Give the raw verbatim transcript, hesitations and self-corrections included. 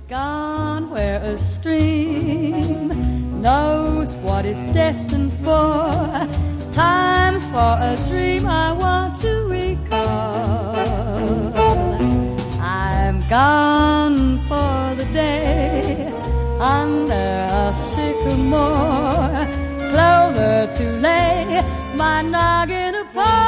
gone where a stream knows what it's destined for. Time for a dream I want to recall. I'm gone for the day under a sycamore, clover to lay my noggin upon.